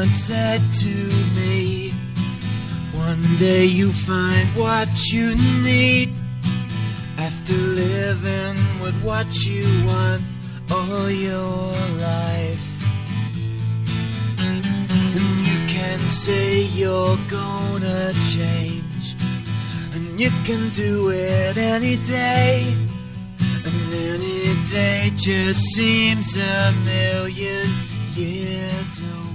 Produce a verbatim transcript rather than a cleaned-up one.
once said to me, one day you find what you need after living with what you want all your life. And you can say you're gonna change, and you can do it any day, and any day just seems a million years away.